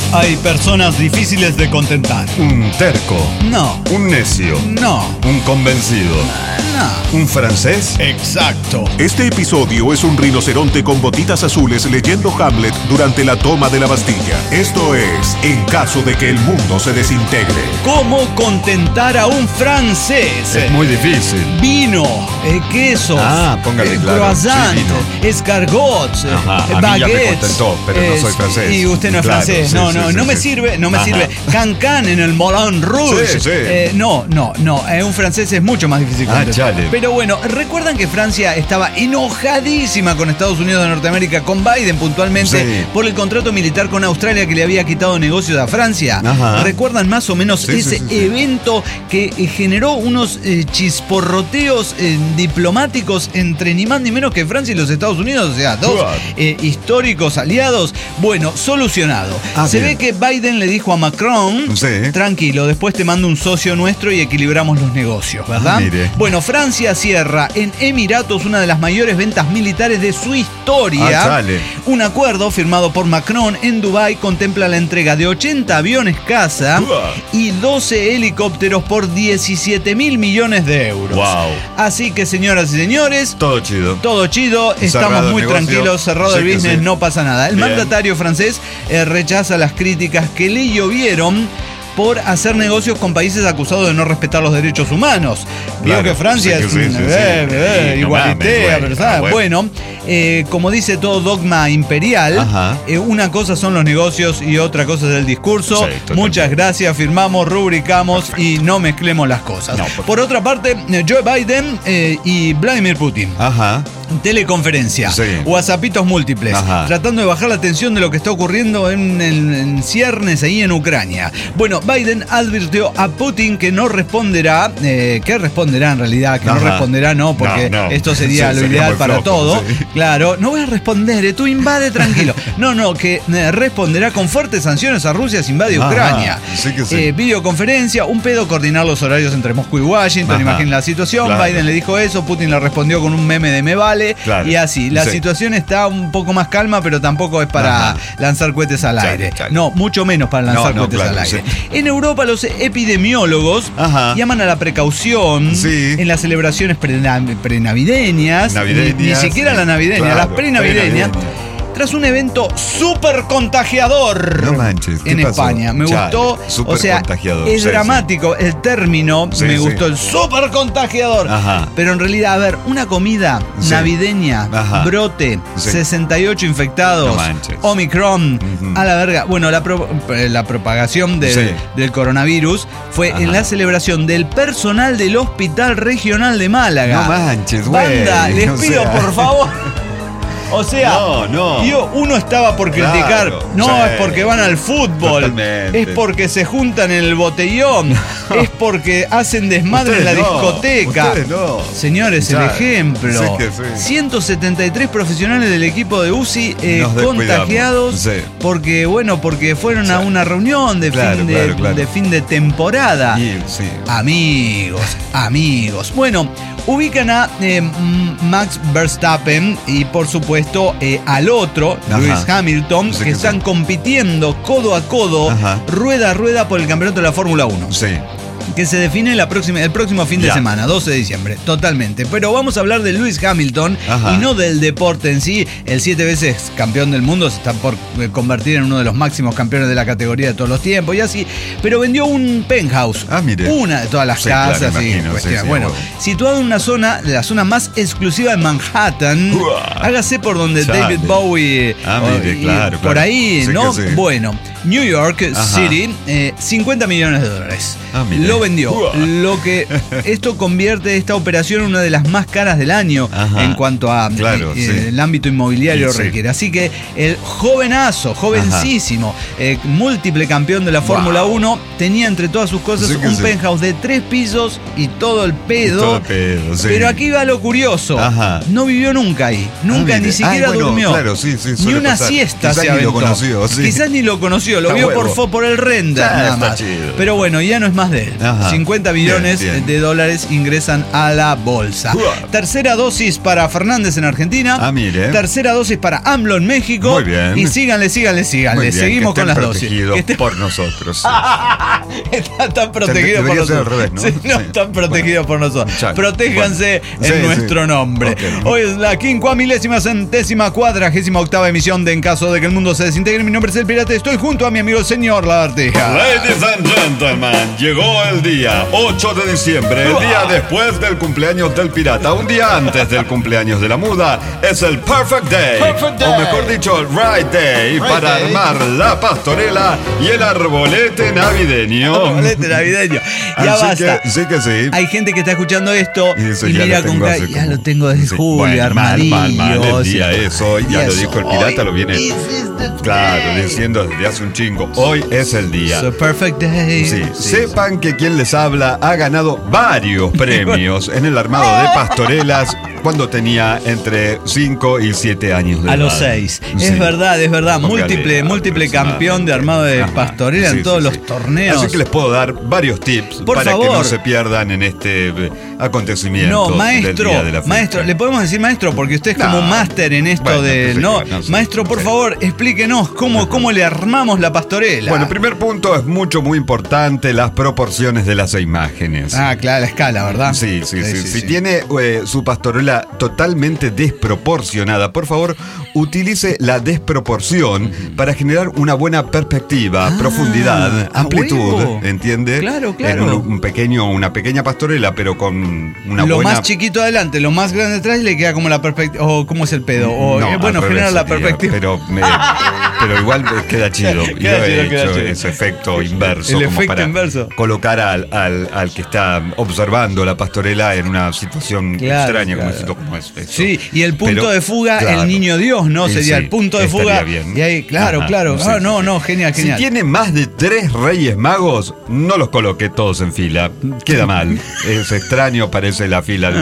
Hay personas difíciles de contentar. Un terco. No. Un necio. No. Un convencido. No. ¿Un francés? Exacto. Este episodio es un rinoceronte con botitas azules leyendo Hamlet durante la toma de la Bastilla. Esto es En caso de que el mundo se desintegre. ¿Cómo contentar a un francés? Es muy difícil. Vino, quesos, póngale claro. croissant, Sí, vino. escargots, Ajá, a mí ya me baguettes. contentó, pero no soy francés. Y usted no es Claro, francés. sí, No, sí, no, sí, no me sí. sirve, no me Ajá. sirve. Can-can en el Moulin Rouge. Sí, sí. No, un francés es mucho más difícil contentar. Chale. Pero bueno, ¿recuerdan que Francia estaba enojadísima con Estados Unidos de Norteamérica, con Biden puntualmente, Sí. por el contrato militar con Australia que le había quitado negocios a Francia? Ajá. ¿Recuerdan más o menos Sí, ese sí, sí. evento que generó unos chisporroteos diplomáticos entre ni más ni menos que Francia y los Estados Unidos? O sea, dos históricos aliados. Bueno, solucionado. Se bien. ve que Biden le dijo a Macron, Sí. tranquilo, después te mando un socio nuestro y equilibramos los negocios, ¿verdad? Mire. Bueno, Francia cierra en Emiratos una de las mayores ventas militares de su historia. Chale. Un acuerdo firmado por Macron en Dubái contempla la entrega de 80 aviones caza y 12 helicópteros por 17.000 millones de euros. Wow. Así que, señoras y señores, Todo chido. todo chido, estamos Cerrado muy el negocio. tranquilos, cerrado Sí el que business, sí. no pasa nada. El Bien. mandatario francés rechaza las críticas que le llovieron por hacer negocios con países acusados de no respetar los derechos humanos. Vio Claro, que Francia sí que es sí, un sí, sí. No igualitea, mames, ¿verdad? bueno. Bueno, como dice todo dogma imperial, Ajá. una cosa son los negocios y otra cosa es el discurso. Sí, totalmente. Muchas gracias, firmamos, rubricamos y no mezclemos las cosas. No, por otra parte, Joe Biden y Vladimir Putin. Ajá. Teleconferencia, Sí. whatsappitos múltiples, Ajá. tratando de bajar la tensión de lo que está ocurriendo en ciernes ahí en Ucrania. Bueno, Biden advirtió a Putin que no responderá, que responderá en realidad, que no Ajá. responderá no, porque No. esto sería Sí, lo sería ideal muy para flojo, todo. sí. Claro, no voy a responder, tú invade tranquilo. No, que responderá con fuertes sanciones a Rusia si invade Ajá. Ucrania. Sí que sí. Videoconferencia, un pedo coordinar los horarios entre Moscú y Washington, Ajá. imaginen la situación. Claro. Biden le dijo eso, Putin le respondió con un meme de me vale, Claro. y así. La Sí. situación está un poco más calma, pero tampoco es para Ajá. lanzar cohetes al Chale, aire. chale. No, mucho menos para lanzar No, cohetes claro, al aire. sí. En Europa los epidemiólogos Ajá. llaman a la precaución Sí. en las celebraciones prenavideñas. Navideñas, Ni siquiera sí. la navideña, Claro, las prenavideñas. prenavideñas. Tras un evento súper contagiador No manches, ¿qué en pasó? España. Me Chale, gustó, súper o sea, contagiador. es Sí, dramático el término, Sí, me sí. gustó el súper contagiador. Ajá. Pero en realidad, a ver, una comida Sí. navideña, Ajá. brote, Sí. 68 infectados, No manches. Omicron, Ujú. a la verga. Bueno, la propagación Sí. del coronavirus fue Ajá. en la celebración del personal del Hospital Regional de Málaga. No manches, güey. Banda, les O pido sea. por favor. O sea, No. uno estaba por criticar, Claro, no, sí. es porque van al fútbol, Totalmente. es porque se juntan en el botellón, es porque hacen desmadre en la Ustedes no, discoteca. ustedes no. Señores, el Claro, ejemplo. sí que sí. 173 profesionales del equipo de UCI Nos descuidamos, contagiados sí. porque fueron a Sí. una reunión de, Claro, claro. de fin de temporada. Y, sí. Amigos. Bueno, ubican a Max Verstappen y por supuesto al otro, Ajá. Lewis Hamilton, Sí que que están sí. compitiendo codo a codo, Ajá. rueda a rueda por el campeonato de la Fórmula 1. Sí. Que se define el próximo fin de Ya. semana, 12 de diciembre, totalmente. Pero vamos a hablar de Lewis Hamilton Ajá. y no del deporte en sí. El 7 veces campeón del mundo se está por convertir en uno de los máximos campeones de la categoría de todos los tiempos y así. Pero vendió un penthouse. Mire. Una de todas las Sí, claro, casas y imagino, cuestiones. sí, sí, bueno, bueno. situado en una zona, de la zona más exclusiva de Manhattan. Uah. Hágase por donde Chale. David Bowie. Mire, y claro, por claro. ahí, Sí ¿no? que sí. Bueno, New York Ajá. City, $50 millones. Mire. Lo vendió. Uah. Lo que esto convierte esta operación en una de las más caras del año. Ajá. En cuanto a Claro, sí. el ámbito inmobiliario Sí. requiere. Así que el jovencísimo, múltiple campeón de la Fórmula 1, tenía entre todas sus cosas Sí que un sí. penthouse de 3 pisos y todo el pedo. Todo el pedo, sí. Pero aquí va lo curioso. Ajá. No vivió nunca ahí. Nunca, mire. ni siquiera Bueno, durmió. claro, sí, ni suele una pasar. siesta Quizás se ni lo aventó. conoció, sí. Quizás ni lo conoció conoció, lo Está vio huevo. por el render Ya, nada está más. chido. Pero bueno, ya no es más de él. Ajá. 50 billones Bien, bien. de dólares ingresan a la bolsa. Uah. Tercera dosis para Fernández en Argentina. Ah, mire. Tercera dosis para AMLO en México. Muy bien. Y síganle. Muy bien, Seguimos que con estén las dosis. protegidos Que estén- por nosotros. Están protegidos por Debería ser al nosotros. revés, ¿no? Sí, no Sí. están protegidos por nosotros. Chale. Protéjanse Bueno. en Sí, nuestro sí. nombre. Ok. Hoy es la 50.000ª emisión de En caso de que el mundo se desintegre. Mi nombre es El Pirata. Estoy junto a mi amigo el señor Lagartija. Ladies and gentlemen, llegó el día 8 de diciembre, el día después del cumpleaños del pirata, un día antes del cumpleaños de la muda. Es el Perfect Day, o mejor dicho, el Right Day, para armar la pastorela y el arbolete navideño. Arbolete navideño. Ya Así basta. que, sí que sí. Hay gente que está escuchando esto Y eso y ya mira lo con tengo cara, hace ya como- lo tengo desde sí, julio, bueno, armadillo. mal, el sí. día es hoy, ya lo dijo el pirata, lo viene. Claro, diciendo desde hace un chingo. Hoy es el día. It's a perfect day. Sí, sepan que quien les habla ha ganado varios premios en el armado de pastorelas cuando tenía entre 5 y 7 años de edad. A los 6. Sí. Es verdad. Póngale, Múltiple campeón de armado de Ajá. pastorela en Sí, todos sí, los sí. torneos. Así que les puedo dar varios tips Por para que favor. no se pierdan en este acontecimiento. No, maestro, del día de la fiesta. maestro, le podemos decir maestro porque usted es como No. máster en esto Bueno, de. perfecto, No, no sé, maestro, por sí. favor, explíquenos cómo le armamos la pastorela. Bueno, primer punto es muy importante las proporciones de las imágenes. Ah, claro, la escala, ¿verdad? Sí. Si tiene su pastorela totalmente desproporcionada, por favor, utilice la desproporción para generar una buena perspectiva, profundidad, a amplitud, huevo. ¿entiende? Claro. En una pequeña pastorela, pero con una lo buena... más chiquito adelante, lo más grande atrás y le queda como la perspectiva. O cómo es el pedo. O, No, bueno, al revés genera la sería, perspectiva. pero igual queda chido. Yo Queda he chido, hecho chido. ese efecto inverso. El como efecto para inverso. colocar al que está observando la pastorela en una situación Claro, extraña, claro. como es esto. Sí, y el punto Pero, de fuga, claro. el niño Dios, ¿no? Sí, Sería sí, el punto de estaría fuga. bien. Y ahí, claro. Ajá, sí, Genial. Si tiene más de 3 Reyes Magos, no los coloque todos en fila. Queda mal. Es extraño, parece la fila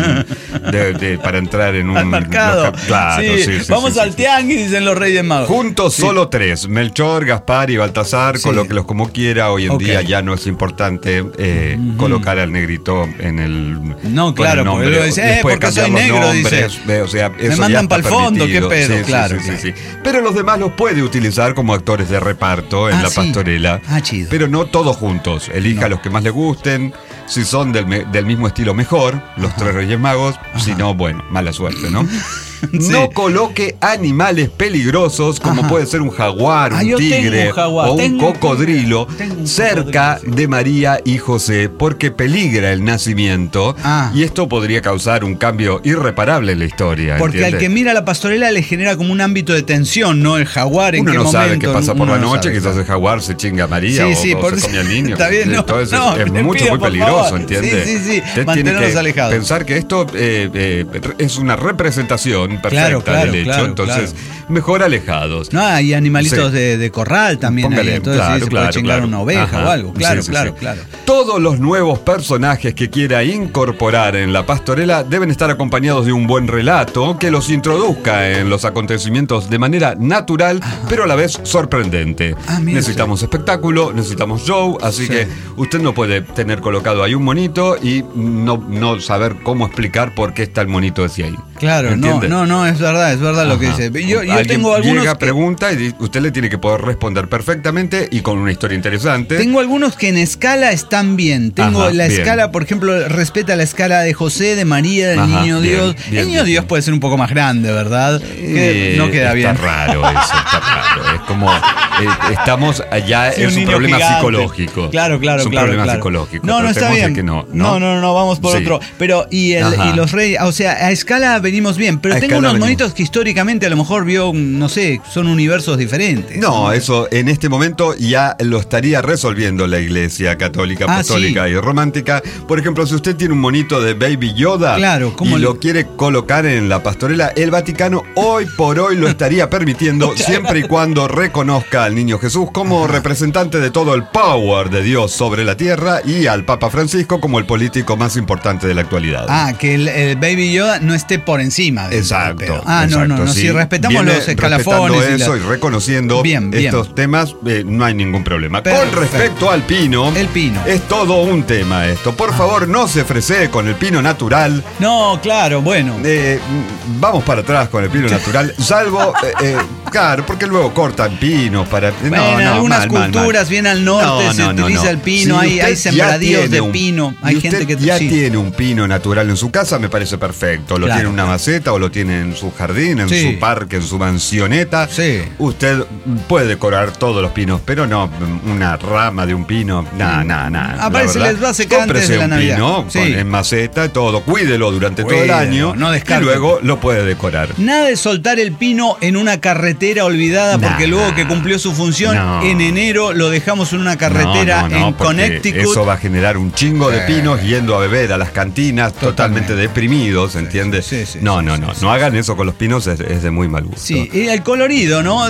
para entrar en un... Al mercado. Claro, sí. Vamos al tianguis, dicen los Reyes Magos. Juntos Sí. solo 3, Melchor, Gaspar y Baltasar, Sí. colóquelos como quiera. Hoy en Ok. día ya no es importante colocar al negrito en el... No, con claro, el nombre. porque luego dice, Después porque soy cambiar los negro, nombres, o sea, Me eso ya mandan está pa'l fondo, permitido. qué pedo, Sí, claro. sí. Pero los demás los puede utilizar como actores de reparto en Ah, la sí. pastorela. Ah, chido. Pero no todos juntos. Elija No. los que más le gusten. Si son del mismo estilo, mejor. Los 3 Reyes Magos. Si no, bueno, mala suerte, ¿no? Sí. No coloque animales peligrosos como Ajá. puede ser un jaguar, Ah, un yo tengo tigre un jaguar, o un tengo cocodrilo un cerca cocodrilo, sí. de María y José porque peligra el nacimiento Ah. y esto podría causar un cambio irreparable en la historia. Porque al ¿entiende? que mira la pastorela le genera como un ámbito de tensión, ¿no? El jaguar, en Uno qué no momento. sabe qué pasa por uno la no noche, sabe, quizás claro. el jaguar se chinga a María Sí, o por se come al niño. Está bien, no, Entonces no, es le mucho, pido, muy por peligroso, favor. ¿entiende? Sí. Usted tiene Mantenernos que alejados. pensar que esto es una representación perfecta Claro, del hecho, claro, entonces mejor alejados. No, hay animalitos Sí. de corral también. Póngale, ahí, entonces sí, se puede chingar una oveja Ajá. o algo. Claro, Sí. claro. Todos los nuevos personajes que quiera incorporar en la pastorela deben estar acompañados de un buen relato que los introduzca en los acontecimientos de manera natural, pero a la vez sorprendente. Ah, mire Necesitamos espectáculo, necesitamos show, así Sí. que usted no puede tener colocado ahí un monito y no saber cómo explicar por qué está el monito ese ahí. Claro, ¿Entiende? no, es verdad lo que Ajá. dice. Yo Alguien tengo algunos. llega, que- pregunta y usted le tiene que poder responder perfectamente y con una historia interesante. Tengo algunos que en escala están bien. Tengo Ajá, la bien. escala, por ejemplo, respeta la escala de José, de María, del Ajá, Niño bien, Dios. bien, El Niño bien. Dios puede ser un poco más grande, ¿verdad? Que no queda bien. Está raro eso, está raro. Es como estamos allá, Sí, es un un niño problema gigante. psicológico. Claro. Es un problema psicológico. No, está Tratemos de bien. que no, No, vamos por Sí. otro. Pero, y Ajá. los reyes, o sea, a escala venimos bien. Pero A tengo escala unos venimos. monitos que históricamente a lo mejor vio, no sé, son universos diferentes. No, eso en este momento ya lo estaría resolviendo la Iglesia Católica, Ah, Apostólica sí. y Romántica. Por ejemplo, si usted tiene un monito de Baby Yoda Claro, ¿cómo y le- lo quiere colocar en la pastorela, el Vaticano hoy por hoy lo estaría permitiendo siempre y cuando reconozca al Niño Jesús como representante de todo el power de Dios sobre la tierra y al Papa Francisco como el político más importante de la actualidad. Que el Baby Yoda no esté por encima. Exacto. No. Sí. Si respetamos los escalafones. Respetando eso y reconociendo estos temas, no hay ningún problema. Perfecto. Con respecto al pino, el pino. Es todo un tema esto. Por favor, no se fresee con el pino natural. No, claro, bueno. Vamos para atrás con el pino natural, salvo, claro, porque luego cortan pinos para... Bueno, en algunas culturas, bien al norte, se utiliza el pino, si hay sembradíos de pino, hay gente que... ya tiene un pino natural en su casa, me parece perfecto. Lo tiene en una maceta o lo tiene en su jardín, en su parque, en su mansioneta. Sí. Usted puede decorar todos los pinos, pero no una rama de un pino, nada. Aparte se les va a secar antes de la Navidad. Pino, en maceta y todo, cuídelo durante todo el año y luego lo puede decorar. Nada de soltar el pino en una carretera olvidada porque luego que cumplió su función, en enero lo dejamos en una carretera en Connecticut. Eso va a generar un chingo de pinos yendo a beber a las cantinas totalmente deprimidos, ¿entiendes? Sí, no hagan eso con los pinos, es de muy mal gusto. Sí, y el colorido, ¿no?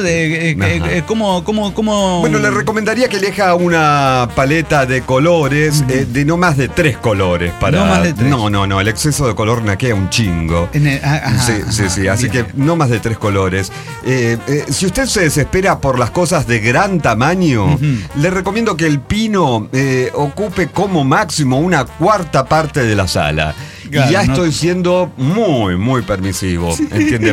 ¿Cómo? Bueno, le recomendaría que elija una paleta de colores de no más de 3 colores. No más de 3. No, el exceso de color naquea un chingo. Sí, así que no más de 3 colores. Si usted se desespera por las cosas de gran tamaño, le recomiendo que el pino ocupe como máximo una cuarta parte de la sala. Claro, y ya estoy siendo muy permisivo, ¿entiendes?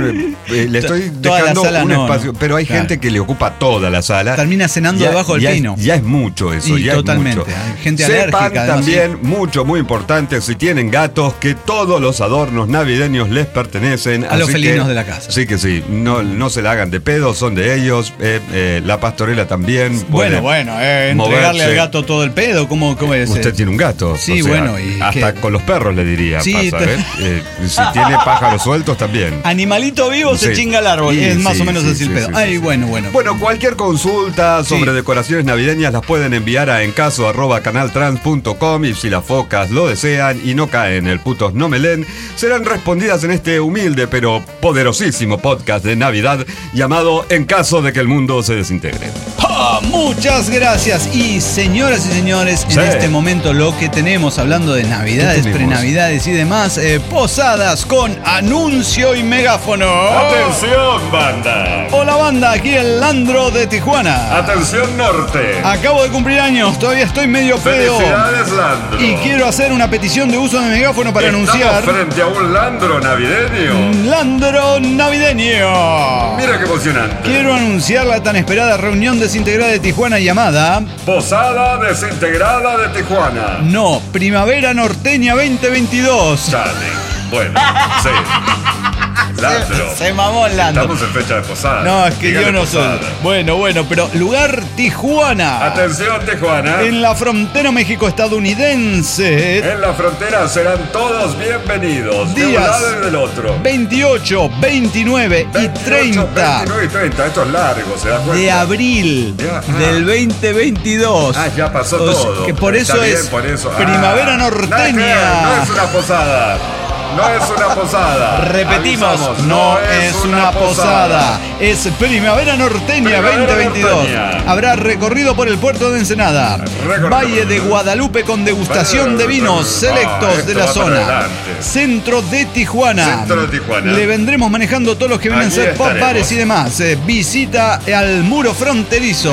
Le estoy dejando un espacio, pero hay gente que le ocupa toda la sala. Termina cenando debajo del pino. Ya es mucho eso, totalmente. Es mucho. Hay gente alérgica. Sepan también, muy importante, si tienen gatos, que todos los adornos navideños les pertenecen. A los felinos de la casa. Sí que sí, no se la hagan de pedo, son de ellos. La pastorela también. Entregarle al gato todo el pedo, ¿cómo es? Usted tiene un gato. Sí, y hasta con los perros le diría. Si tiene pájaros sueltos también. Animalito vivo se chinga el árbol. Es más o menos así el pedo. Bueno, cualquier consulta sobre decoraciones navideñas las pueden enviar a encaso@canaltrans.com y si las focas lo desean y no caen el putos no me leen, serán respondidas en este humilde pero poderosísimo podcast de Navidad llamado En caso de que el mundo se desintegre. Muchas gracias. Y señoras y señores, en este momento lo que tenemos, hablando de navidades, prenavidades y demás, posadas con anuncio y megáfono. ¡Atención, banda! Hola, banda, aquí el Landro de Tijuana. ¡Atención, norte! Acabo de cumplir años, todavía estoy medio pedo. ¡Felicidades, Landro! Y quiero hacer una petición de uso de megáfono para anunciar... frente a un Landro navideño. ¡Landro navideño! Mira qué emocionante. Quiero anunciar la tan esperada reunión desintegrada de Tijuana llamada... Posada Desintegrada de Tijuana. No, Primavera Norteña 2022. Dale. Bueno, sí. Landro. Se mamó el Landro. Estamos en fecha de posada. No, es que yo no soy. Bueno, pero lugar Tijuana. Atención, Tijuana. En la frontera México-estadounidense. En la frontera serán todos bienvenidos. Días de un lado y del otro. 28, 29 y 30. 29 y 30, esto es largo, ¿se da cuenta? De abril del 2022. Ya pasó todo. Que por eso bien, es por eso. Primavera Norteña. No es una posada. No es una posada. Repetimos, avisamos, no es una posada. Es Primavera Norteña 2022. Norteña. Habrá recorrido por el puerto de Ensenada, Valle de Guadalupe con degustación de vinos selectos de la zona. Centro de Tijuana. Le vendremos manejando todos los que vienen a ser pop bares y demás. Visita al muro fronterizo.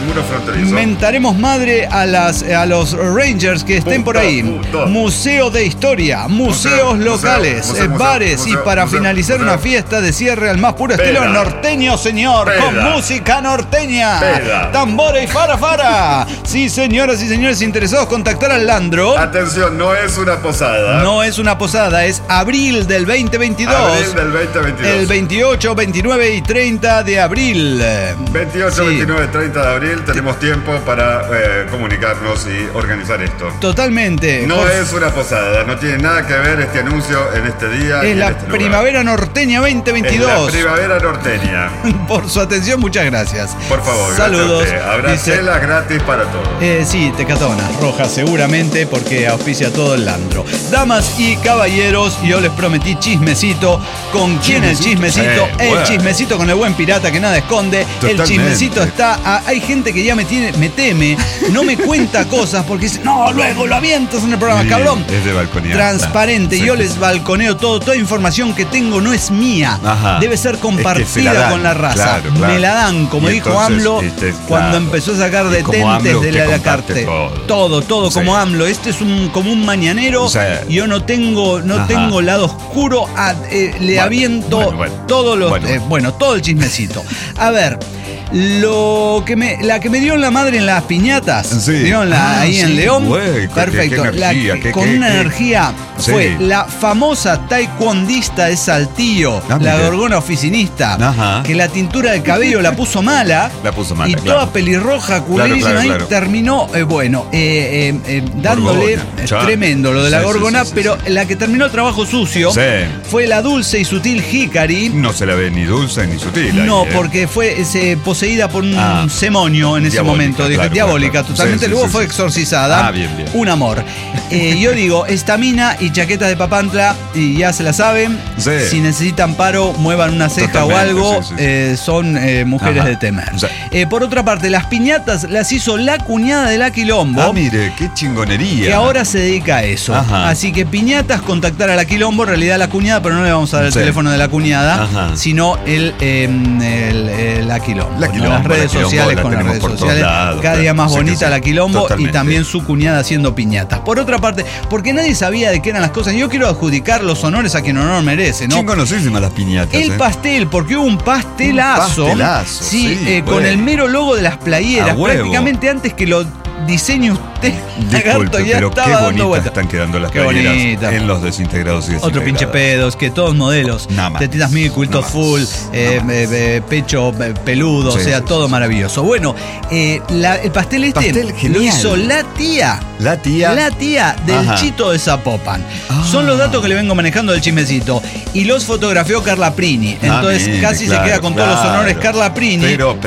Mentaremos madre a los Rangers que estén por ahí. Museo de historia, museos locales. Bares y para finalizar una fiesta de cierre al más puro estilo norteño, señor, con música norteña, tambores y fara. Sí, señoras y señores interesados, contactar al Landro. Atención, no es una posada. No es una posada, es abril del 2022. Abril del 2022. El 28, 29 y 30 de abril. 28, 29 y 30 de abril tenemos tiempo para comunicarnos y organizar esto. Totalmente. No es una posada, no tiene nada que ver este anuncio radio en este día. Es la este Primavera Norteña 2022. Es la Primavera Norteña. Por su atención, muchas gracias. Por favor, saludos. Habrá celas gratis para todos. Sí, Tecatona roja seguramente porque auspicia todo el Landro. Damas y caballeros, yo les prometí chismecito. ¿Con quién el chismecito? El chismecito con el buen pirata que nada esconde. Totalmente. El chismecito está... hay gente que ya me teme, no me cuenta cosas porque dice, no, luego lo avientas en el programa, sí, cabrón. Es de balconear. Transparente, yo les balconeo todo. Toda información que tengo no es mía. Ajá. Debe ser compartida con la raza. Claro. Me la dan, como dijo entonces, AMLO cuando empezó a sacar detentes de la carta. Todo sí. Como AMLO. Este es como un mañanero. O sea, yo no tengo lado oscuro. Le aviento todos los. Todo el chismecito. A ver. La que me dio la madre en las piñatas, sí. Ahí en León, perfecto, con una energía fue la famosa taekwondista de Saltillo, la gorgona oficinista, que la tintura del cabello la puso mala, y toda pelirroja, culerísima, ahí terminó, dándole tremendo lo de la gorgona, pero la que terminó el trabajo sucio fue la dulce y sutil Hikari. No se la ve ni dulce ni sutil. No, porque fue poseída por un demonio en ese momento, diabólica, totalmente. Luego fue exorcizada. Bien. Un amor. Yo digo, esta mina y chaquetas de Papantla, y ya se la saben. Sí. Si necesitan paro, muevan una ceja o algo. Son mujeres de temer. Por otra parte, las piñatas las hizo la cuñada de la Quilombo. Mire, qué chingonería. Que ahora se dedica a eso. Así que piñatas, contactar a la Quilombo, en realidad la cuñada, pero no le vamos a dar el teléfono de la cuñada, sino la Quilombo. Las redes sociales, con las redes sociales, cada día más bonita la Quilombo. Totalmente. Y también su cuñada haciendo piñatas. Por otra parte, porque nadie sabía de qué eran las cosas, yo quiero adjudicar los honores a quien honor merece, ¿no? Chingonosísimas las piñatas. El pastel, porque hubo un pastelazo. Sí, con el mero logo de las playeras, prácticamente antes que lo diseñe usted. Disculpe, pero qué bonitas están quedando las playeras en los desintegrados y desintegradas. Otro pinche pedos, que todos modelos. Tetitas mil, culto full, pecho peludo, o sea, todo maravilloso. Bueno, el pastel lo hizo la tía. La tía del Chito de Zapopan. Son los datos que le vengo manejando del chismecito. Y los fotografió Carla Prini. Entonces casi se queda con todos los honores Carla Prini. Pero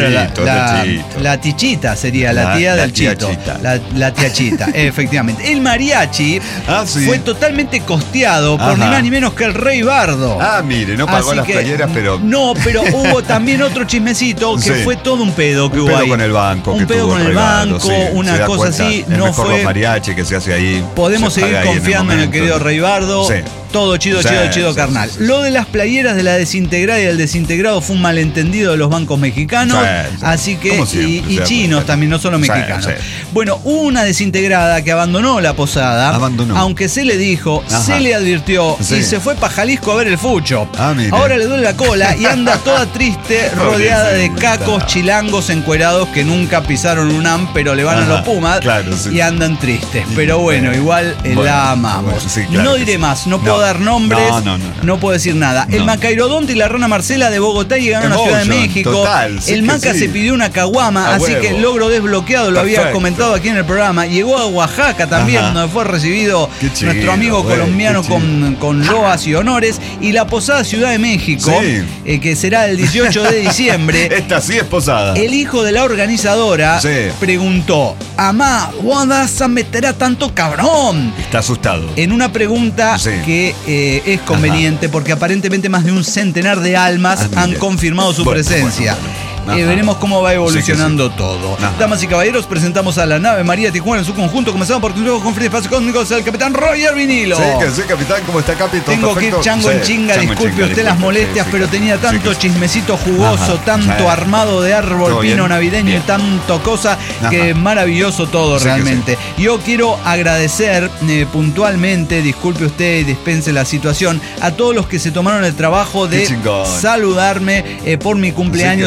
la tichita sería la tía del Chito. La tía Chita, efectivamente. El mariachi fue totalmente costeado por ni más ni menos que el Rey Bardo. Mire, no pagó las playeras, pero... No, pero hubo también otro chismecito que fue todo un pedo que hubo ahí. Con el banco. Un pedo con el banco, una cosa así. No fue... los mariachi que se hace ahí. Podemos seguir confiando en el querido Rey Bardo. Todo chido, carnal. Lo de las playeras de la desintegrada y del desintegrado fue un malentendido de los bancos mexicanos. Así que, y chinos también, no solo mexicanos. Bueno, hubo una desintegrada que abandonó la posada. Aunque se le dijo, se le advirtió y se fue para Jalisco a ver el fucho. Ahora le duele la cola y anda toda triste, rodeada de cacos chilangos encuerados que nunca pisaron un AM, pero le van a los Pumas y andan tristes. Pero bueno, igual la amamos. No diré más, no puedo dar nombres, no puedo decir nada. El Macairodonte y la Rana Marcela de Bogotá llegaron a Ciudad de México. El Maca se pidió una caguama, así que el logro desbloqueado, lo había comentado aquí en el programa. Llegó a Oaxaca también, donde fue recibido nuestro amigo colombiano con loas y honores. Y la posada Ciudad de México, que será el 18 de diciembre. Esta sí es posada. El hijo de la organizadora preguntó: Amá, ¿dónde vas a meter a tanto cabrón? Está asustado. En una pregunta que es conveniente, porque aparentemente más de un centenar de almas han confirmado su presencia. Veremos cómo va evolucionando todo. Damas y caballeros, presentamos a la nave María Tijuana en su conjunto. Comenzamos por tu con Free Espacio Cósmicos, el capitán Roger Vinilo. Sí, capitán, ¿cómo está, capitán? Tengo que ir chango en chinga, disculpe usted las molestias, pero tenía tanto chismecito jugoso, tanto armado de árbol pino navideño y tanto cosa, que maravilloso todo realmente. Yo quiero agradecer puntualmente, disculpe usted y dispense la situación, a todos los que se tomaron el trabajo de saludarme por mi cumpleaños en WhatsApp.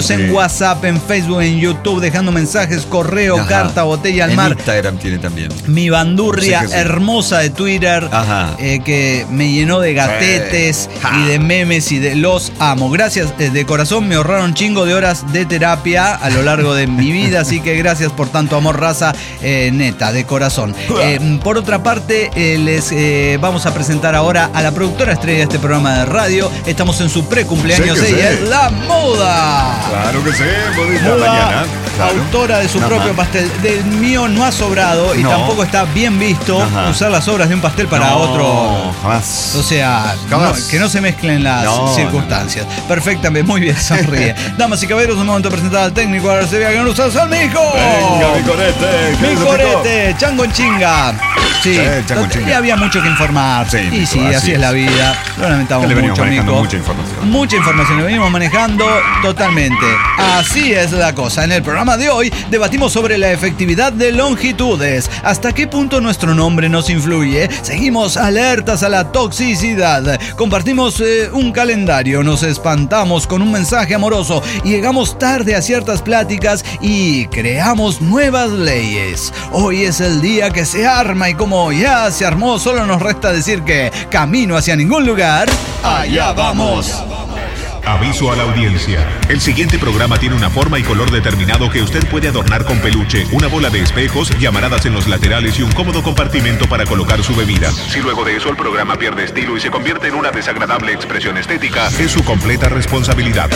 WhatsApp, en Facebook, en YouTube, dejando mensajes, correo, Ajá. carta, botella al En mar. Instagram tiene también. Mi bandurria Sí que sí. hermosa de Twitter, Ajá. que me llenó de gatetes Ja. y de memes y de los amo. Gracias de corazón, me ahorraron chingo de horas de terapia a lo largo de mi vida, así que gracias por tanto amor, raza, neta, de corazón. Por otra parte, les vamos a presentar ahora a la productora estrella de este programa de radio. Estamos en su pre-cumpleaños, Sí que ella sí. es La Moda. Claro que sí, bonita Moda, mañana. Claro. autora de su Ajá. propio pastel. Del mío no ha sobrado y No. tampoco está bien visto Ajá. usar las obras de un pastel para No, otro. jamás. O sea, Jamás. que no se mezclen las No, circunstancias. Perfectamente, muy bien, sonríe. Damas y caballeros, un momento de presentar al técnico de Arcebia que nos usa al mijo. Venga, mi corete. ¿Qué Mi dice, corete, chango en chinga. Sí, chango en chinga. y había mucho que informar. Sí, y Mico, sí, así así es es. la vida. Lo lamentamos Que le venimos mucho, manejando Mico. mucha información. Mucha información, lo venimos manejando totalmente. Así es la cosa. En el programa de hoy debatimos sobre la efectividad de longitudes. ¿Hasta qué punto nuestro nombre nos influye? Seguimos alertas a la toxicidad. Compartimos un calendario. Nos espantamos con un mensaje amoroso. Llegamos tarde a ciertas pláticas y creamos nuevas leyes. Hoy es el día que se arma y como ya se armó, solo nos resta decir que camino hacia ningún lugar. Allá vamos. Aviso a la audiencia. El siguiente programa tiene una forma y color determinado que usted puede adornar con peluche, una bola de espejos, llamaradas en los laterales y un cómodo compartimento para colocar su bebida. Si luego de eso el programa pierde estilo y se convierte en una desagradable expresión estética, es su completa responsabilidad.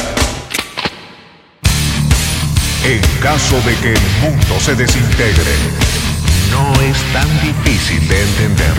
En caso de que el mundo se desintegre, no es tan difícil de entender.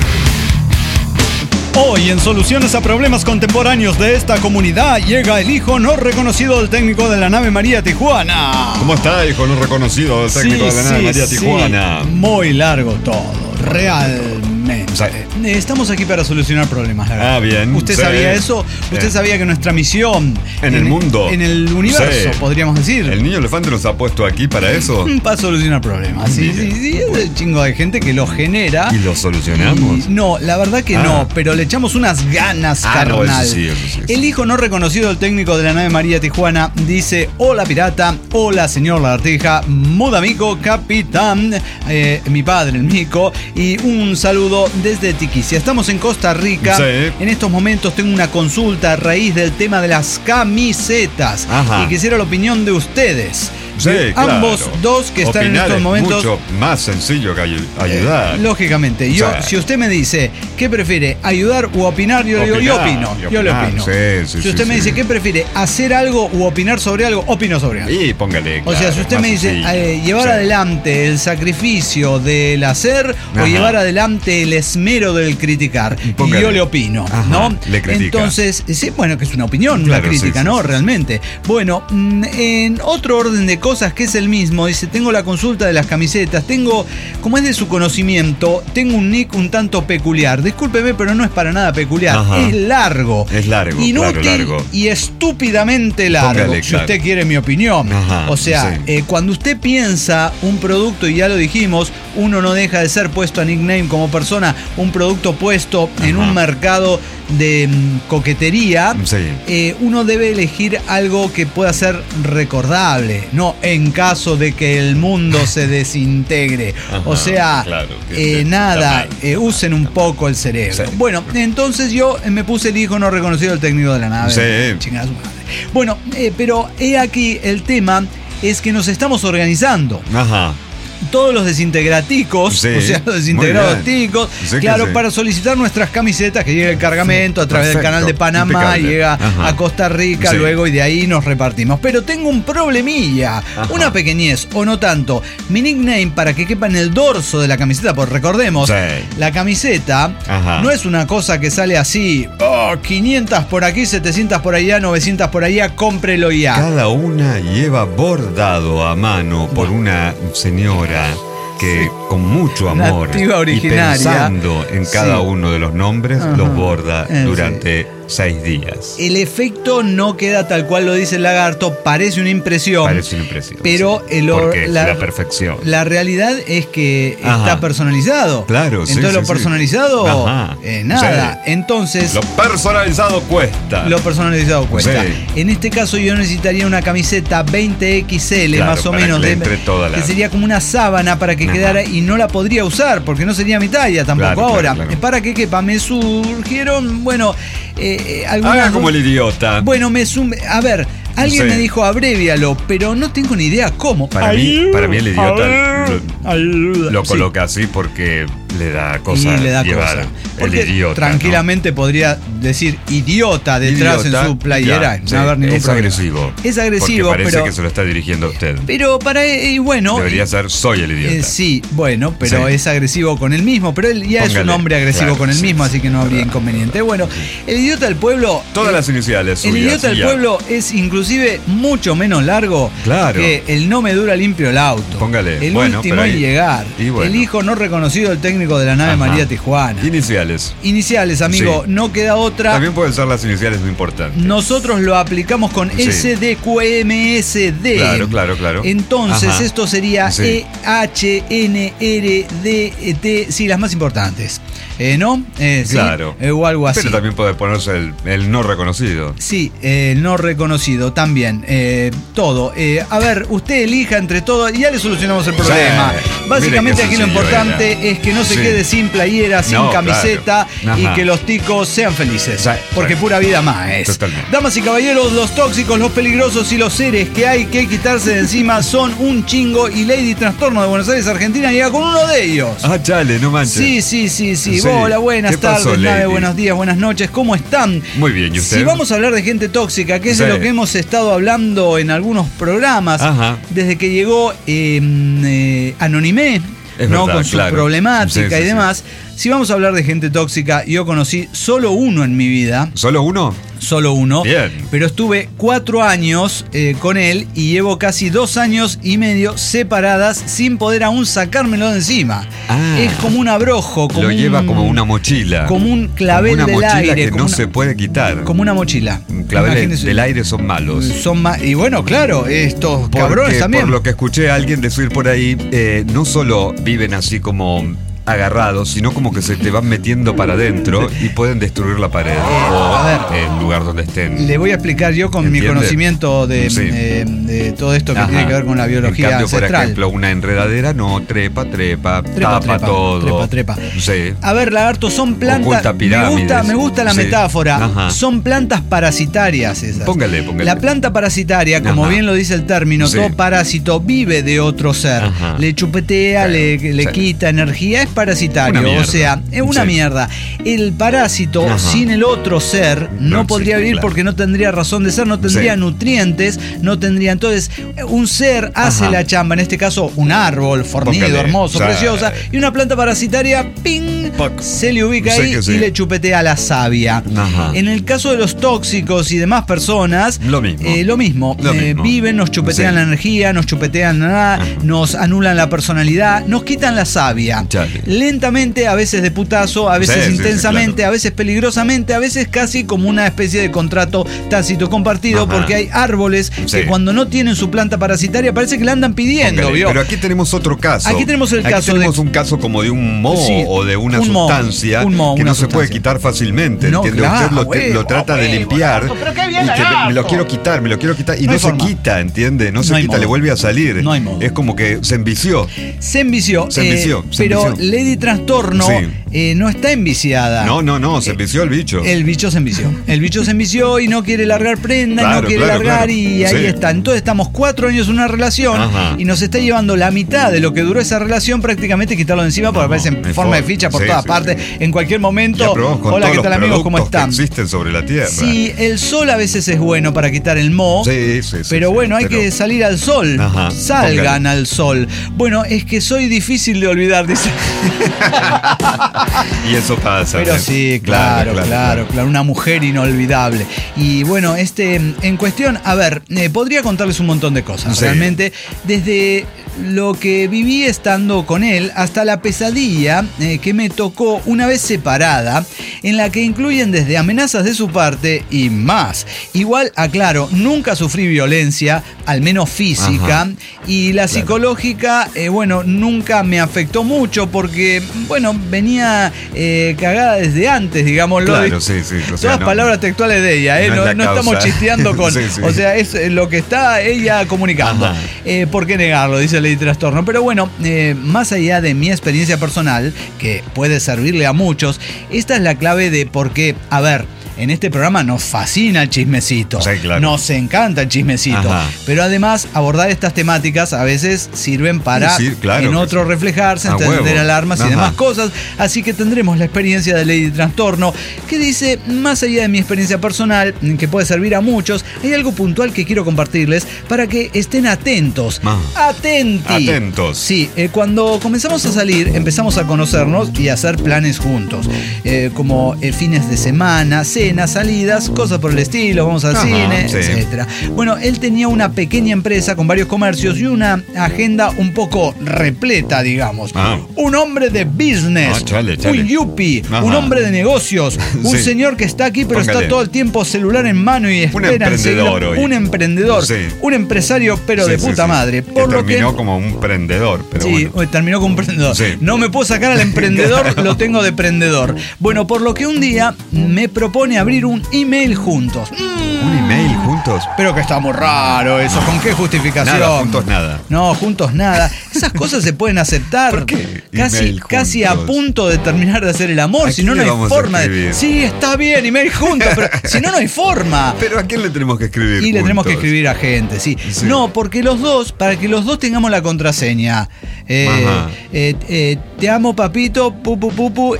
Hoy en Soluciones a Problemas Contemporáneos de esta comunidad llega el hijo no reconocido del técnico de la nave María Tijuana. ¿Cómo está, hijo no reconocido, el técnico de la nave María Tijuana? Muy largo todo, realmente. Sí. Estamos aquí para solucionar problemas, la verdad. Ah, bien. ¿Usted Sí. sabía eso? ¿Usted sabía que nuestra misión En el mundo. en el universo, Sí. podríamos decir, ¿El niño elefante nos ha puesto aquí para eso? para solucionar problemas? Sí, Mire. sí, es el chingo de gente que lo genera. ¿Y lo solucionamos? No, la verdad que Ah. no, pero le echamos unas ganas, Ah, no, carnal. eso sí. El hijo no reconocido del técnico de la nave María Tijuana dice: hola pirata, hola señor Lagartija, muda mico, capitán, mi padre el mico, y un saludo desde Tiquicia. Estamos en Costa Rica. Sí. En estos momentos tengo una consulta a raíz del tema de las camisetas. Ajá. Y quisiera la opinión de ustedes. Sí, De claro. ambos dos que están en Opinar estos es momentos. mucho más sencillo que ayudar. Lógicamente, yo, Sí. si usted me dice ¿qué prefiere? ¿Ayudar u opinar? Yo le digo, yo Opinar, opino. y Yo le opinar. opino. Sí, Si usted me dice ¿qué prefiere? ¿Hacer algo u opinar sobre algo? Opino sobre algo. Y póngale. O sea, claro, si usted más me dice sencillo. llevar Sí. adelante el sacrificio del hacer Ajá. o llevar adelante el esmero del criticar, y Póngale. yo le opino, Ajá, ¿no? le critica. Entonces, sí, bueno, que es una opinión, Claro, una crítica, sí, ¿no? sí, sí. Realmente. Bueno, en otro orden de cosas que es el mismo, dice, tengo la consulta de las camisetas, tengo, como es de su conocimiento, tengo un nick un tanto peculiar. Discúlpeme, pero no es para nada peculiar, Ajá. es largo. Es largo, Inútil claro, largo. y estúpidamente largo, Póngale, si claro. usted quiere mi opinión. Ajá, o sea, sí. cuando usted piensa un producto, y ya lo dijimos, uno no deja de ser puesto a nickname como persona, un producto puesto en Ajá. un mercado de coquetería, Sí. uno debe elegir algo que pueda ser recordable, no en caso de que el mundo se desintegre. Ajá, O sea, claro, que nada, está mal. usen un poco el cerebro. Sí. Bueno, entonces yo me puse el hijo no reconocido del técnico de la nave. Sí. Chingada su madre. Bueno, pero he aquí el tema es que nos estamos organizando. Ajá. Todos los desintegraticos, Sí, o sea, los desintegrados muy bien. ticos, Sí que claro, sí. para solicitar nuestras camisetas, que llegue el cargamento a través del Perfecto, canal de Panamá, impecable. llega Ajá. a Costa Rica, Sí. luego y de ahí nos repartimos. Pero tengo un problemilla, Ajá. una pequeñez, o no tanto. Mi nickname, para que quepa en el dorso de la camiseta, porque recordemos, Sí. la camiseta Ajá. no es una cosa que sale así, 500 por aquí, 700 por allá, 900 por allá, cómprelo ya. Cada una lleva bordado a mano por una señora que con mucho amor Nativa y originaria. pensando en cada Sí. uno de los nombres Ajá. los borda Sí. durante 6 días. El efecto no queda tal cual lo dice el lagarto, parece una impresión. Parece una impresión. Pero sí, porque la perfección. La realidad es que está personalizado. Claro, sí. Entonces lo personalizado, nada. Sí. Entonces. Lo personalizado cuesta. Sí. En este caso yo necesitaría una camiseta 20XL, claro, más o menos. Que sería como una sábana para que quedara y no la podría usar porque no sería mi talla tampoco. Claro, ahora. Claro. Para que quepa, me surgieron, haga como el idiota. Bueno, a ver, alguien me dijo abrévialo, pero no tengo ni idea cómo. Para mí el idiota lo coloca así porque le da cosa llevar el idiota. Tranquilamente podría decir idiota detrás en su playera. No haber ningún problema. Agresivo. Es agresivo, porque parece pero que se lo está dirigiendo a usted. Pero bueno. Debería ser soy el idiota. Sí, bueno, pero es agresivo con él mismo. Pero él ya es un hombre agresivo con él mismo, así que no habría inconveniente. Bueno, el idiota del pueblo. Todas las iniciales suyas. El idiota del pueblo es inclusive mucho menos largo que el no me dura limpio el auto. Póngale. El último en llegar. El hijo no reconocido del técnico de la nave María Tijuana. Iniciales, amigo. No queda otra. También pueden ser las iniciales muy importantes. Nosotros lo aplicamos con SDQMSD. Claro. Entonces esto sería EHNRDT. Sí, las más importantes. ¿No? Claro. O algo así. Pero también puede ponerse el no reconocido. Sí, el no reconocido también. Todo. A ver, usted elija entre todo y ya le solucionamos el problema. Básicamente aquí lo importante es que no se quede sin playera, sin camiseta y que los ticos sean felices. Porque pura vida más es. Totalmente. Damas y caballeros, los tóxicos, los peligrosos y los seres que hay que quitarse de encima son un chingo y Lady Trastorno de Buenos Aires, Argentina, llega con uno de ellos. Chale, no manches. Sí. Hola, buenas tardes, nave, buenos días, buenas noches, ¿cómo están? Muy bien, ¿y usted? Si vamos a hablar de gente tóxica, que es de lo que hemos estado hablando en algunos programas, desde que llegó Anonymé, con su problemática y demás. Si vamos a hablar de gente tóxica, yo conocí solo uno en mi vida. ¿Solo uno? Solo uno. Bien. Pero estuve 4 años con él y llevo casi 2 años y medio separadas sin poder aún sacármelo de encima. Es como un abrojo. Lo lleva como una mochila. Como un clavel del aire. Una mochila que no se puede quitar. Como una mochila. Claveles del aire son malos. Y bueno, claro, estos cabrones también. Por lo que escuché a alguien decir por ahí, no solo viven así como agarrados, sino como que se te van metiendo para adentro y pueden destruir la pared o el lugar donde estén. Le voy a explicar yo con mi conocimiento de todo esto que tiene que ver con la biología en cambio, ancestral. Por ejemplo, una enredadera no trepa, tapa todo. Trepa. Sí. A ver, lagarto, son plantas. Oculta pirámides. Me gusta la metáfora. Son plantas parasitarias esas. Póngale. La planta parasitaria, como bien lo dice el término, todo parásito vive de otro ser. Le chupetea, le quita energía. Es parasitario, o sea, es una mierda. El parásito sin el otro ser no podría vivir porque no tendría razón de ser, no tendría nutrientes, no tendría. Entonces, un ser hace la chamba, en este caso un árbol fornido, hermoso, preciosa, y una planta parasitaria, ¡ping! Se le ubica ahí y le chupetea la savia. En el caso de los tóxicos y demás personas, lo mismo. Viven, nos chupetean la energía, nos chupetean nos anulan la personalidad, nos quitan la savia. Lentamente, a veces de putazo, a veces intensamente, a veces peligrosamente, a veces casi como una especie de contrato tácito compartido, porque hay árboles que cuando no tienen su planta parasitaria parece que la andan pidiendo. Pero aquí tenemos otro caso. Aquí tenemos un caso como de un moho o de una sustancia que no se puede quitar fácilmente. ¿Entiende? Usted lo trata de limpiar y me lo quiero quitar y no se quita, ¿entiende? No se quita, le vuelve a salir. Es como que se envició. Pero Lady Trastorno no está enviciada. No, se envició el bicho. El bicho se envició y no quiere largar prenda, y ahí está. Entonces estamos 4 años en una relación y nos está llevando la mitad de lo que duró esa relación prácticamente quitarlo de encima porque aparece en forma de ficha por todas partes. En cualquier momento. Hola, ¿qué tal, amigos? ¿Cómo están? Que existen sobre la tierra. Sí, el sol a veces es bueno para quitar el moho. Pero bueno, hay que salir al sol. Salgan al sol. Bueno, es que soy difícil de olvidar, dice. Y eso pasa. Pero sí, claro. Una mujer inolvidable. Y bueno, en cuestión, a ver, podría contarles un montón de cosas, sí. Realmente, desde lo que viví estando con él hasta la pesadilla que me tocó una vez separada, en la que incluyen desde amenazas de su parte y más. Igual, aclaro, nunca sufrí violencia, al menos física, y la psicológica, bueno, nunca me afectó mucho porque, bueno, venía cagada desde antes, digámoslo. Claro, sí. O sea, todas palabras textuales de ella, no estamos chisteando con... sí. O sea, es lo que está ella comunicando. ¿Por qué negarlo? Dice Lady Trastorno. Pero bueno, más allá de mi experiencia personal, que puede servirle a muchos, esta es la clave de por qué, a ver, en este programa nos fascina el chismecito, sí, claro. Nos encanta el chismecito, pero además abordar estas temáticas a veces sirven para en otro reflejarse, entender alarmas y demás cosas, así que tendremos la experiencia de Lady Trastorno, que dice, más allá de mi experiencia personal, que puede servir a muchos, hay algo puntual que quiero compartirles para que estén atentos. Atentos. Sí, cuando comenzamos a salir, empezamos a conocernos y a hacer planes juntos, como fines de semana, cenas, salidas, cosas por el estilo, vamos al cine, etcétera. Bueno, él tenía una pequeña empresa con varios comercios y una agenda un poco repleta, digamos. Un hombre de business, un yuppie, un hombre de negocios, un señor que está aquí pero está todo el tiempo celular en mano y espera un emprendedor, un empresario pero de puta madre. Por lo que terminó como un prendedor, pero terminó como un prendedor. No me puedo sacar al emprendedor, lo tengo de prendedor. Bueno, por lo que un día me propone abrir un email juntos. ¿Un email juntos? Pero que está muy raro eso. ¿Con qué justificación? Nada, juntos nada. No, juntos nada. Esas cosas se pueden aceptar. ¿Por qué? Casi a punto de terminar de hacer el amor. Si no, no hay forma de... Sí, está bien, email juntos, pero si no, no hay forma. ¿Pero a quién le tenemos que escribir juntos? Le tenemos que escribir a gente, sí. No, porque para que los dos tengamos la contraseña. Te amo, papito, pupu,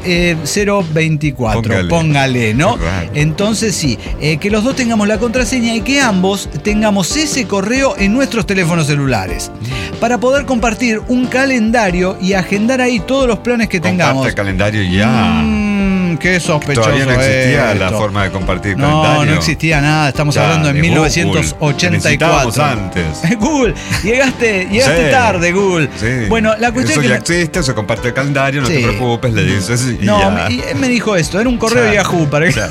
024. Póngale, ¿no? Entonces sí, que los dos tengamos la contraseña y que ambos tengamos ese correo en nuestros teléfonos celulares para poder compartir un calendario y agendar ahí todos los planes que tengamos. Comparte el calendario ya. Qué sospechoso. Todavía no existía la forma de compartir calendario. No existía nada. Estamos hablando de 1984. Antes. Google, llegaste tarde, Google. Sí. Bueno, la cuestión eso es que ya existe, se comparte el calendario, no te preocupes, le dices y ya. Él me dijo esto, era un correo de Yahoo para que...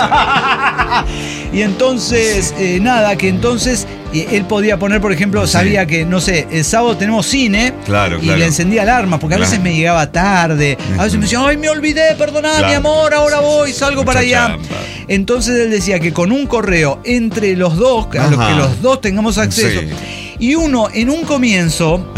Y entonces, él podía poner, por ejemplo, sabía que, no sé, el sábado tenemos cine y le encendía alarma, porque a veces me llegaba tarde, a veces me decía, ay, me olvidé, perdoná, mi amor, ahora voy, salgo para allá. Entonces él decía que con un correo entre los dos, a los que los dos tengamos acceso, y uno en un comienzo,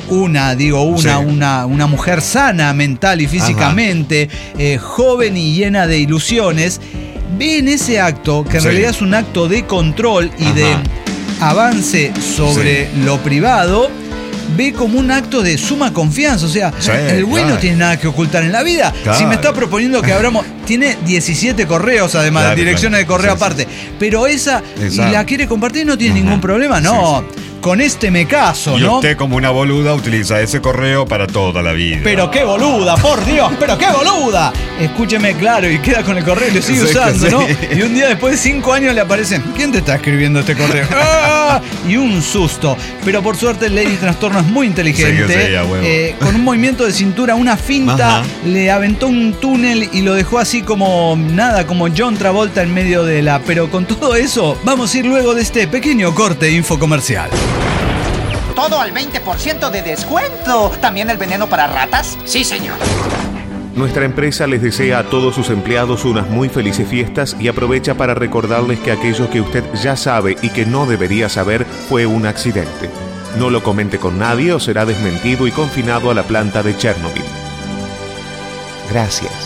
una mujer sana mental y físicamente, joven y llena de ilusiones, ve en ese acto, que en realidad es un acto de control y de avance sobre lo privado, ve como un acto de suma confianza. O sea, el güey no tiene nada que ocultar en la vida. Si me está proponiendo que abramos... Tiene 17 correos, además, direcciones de correo aparte. Pero esa, y la quiere compartir, no tiene ningún problema. No, con este me caso, y ¿no? usted, como una boluda, utiliza ese correo para toda la vida. Pero qué boluda, por Dios, pero qué boluda. Escúcheme claro, y queda con el correo y lo sigue usando, ¿no? Y un día después de 5 años le aparece, ¿quién te está escribiendo este correo? ¡Ah! Y un susto. Pero por suerte Lady Trastorno es muy inteligente. Con un movimiento de cintura, una finta, le aventó un túnel y lo dejó así como John Travolta en medio de la... Pero con todo eso, vamos a ir luego de este pequeño corte infocomercial. Todo al 20% de descuento. ¿También el veneno para ratas? Sí, señor. Nuestra empresa les desea a todos sus empleados unas muy felices fiestas y aprovecha para recordarles que aquello que usted ya sabe y que no debería saber fue un accidente. No lo comente con nadie o será desmentido y confinado a la planta de Chernobyl. Gracias.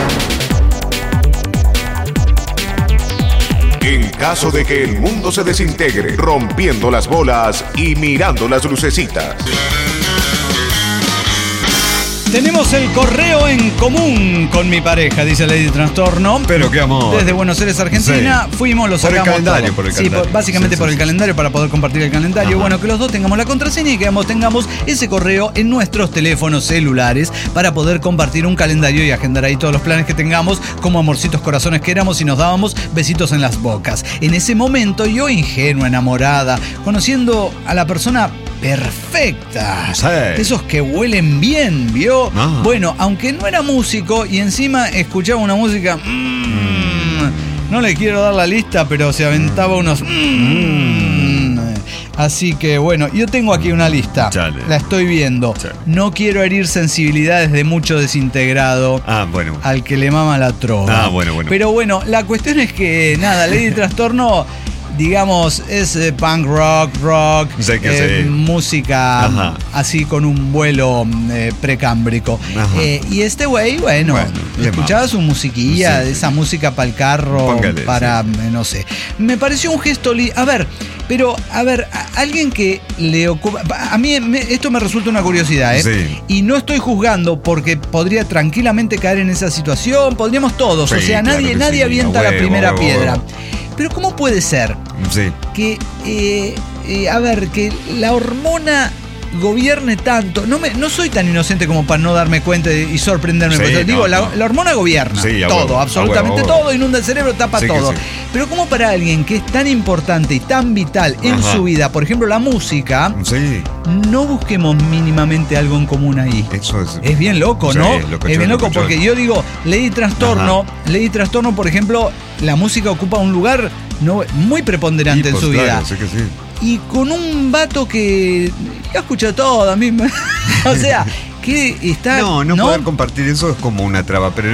En caso de que el mundo se desintegre, rompiendo las bolas y mirando las lucecitas. Tenemos el correo en común con mi pareja, dice Lady Trastorno. Pero qué amor. Desde Buenos Aires, Argentina, Sí. fuimos, lo Por el sacamos calendario, todo. por el Sí, calendario. básicamente Sí, por sí, el sí. calendario, para poder compartir el calendario. Ajá. Bueno, que los dos tengamos la contraseña y que ambos tengamos ese correo en nuestros teléfonos celulares para poder compartir un calendario y agendar ahí todos los planes que tengamos, como amorcitos corazones que éramos y nos dábamos besitos en las bocas. En ese momento, yo ingenua, enamorada, conociendo a la persona perfecta. Sí. Esos que huelen bien, ¿vio? Ah. Bueno, aunque no era músico y encima escuchaba una música... no le quiero dar la lista, pero se aventaba unos... Así que bueno, yo tengo aquí una lista. Chale. La estoy viendo. Chale. No quiero herir sensibilidades de mucho desintegrado. Ah, bueno. Al que le mama la trova. Ah, bueno. Pero bueno, la cuestión es que, nada, Lady Trastorno, digamos, es punk rock, Sé que sí. música Ajá. así con un vuelo precámbrico. Ajá. Y este güey, bueno, le escuchaba mama. su musiquilla, Sí, sí. esa música para el carro, Póngale, para, sí. no sé. Me pareció un gesto... alguien que le ocupa... A mí esto me resulta una curiosidad, ¿eh? Sí. Y no estoy juzgando porque podría tranquilamente caer en esa situación, podríamos todos, Sí, o sea, claro que nadie sí, avienta a la huevo, primera a huevo, piedra. a huevo. Pero ¿cómo puede ser Sí. que, que la hormona gobierne tanto? No soy tan inocente como para no darme cuenta y sorprenderme. Sí, Porque digo, no, la no. hormona gobierna Sí, a todo, huevo, absolutamente a huevo. todo, inunda el cerebro, tapa Sí que todo. sí. Pero como para alguien que es tan importante y tan vital en Ajá. su vida, por ejemplo la música, Sí. no busquemos mínimamente algo en común ahí. Eso es. Es bien loco, Sí, ¿no? locochón, Es bien loco locochón. porque yo digo, Lady Trastorno, por ejemplo, la música ocupa un lugar muy preponderante en Tipos, su vida. claro, sé que sí. Y con un vato que yo escucho todo a mí. O sea, que está... No poder compartir eso es como una traba, pero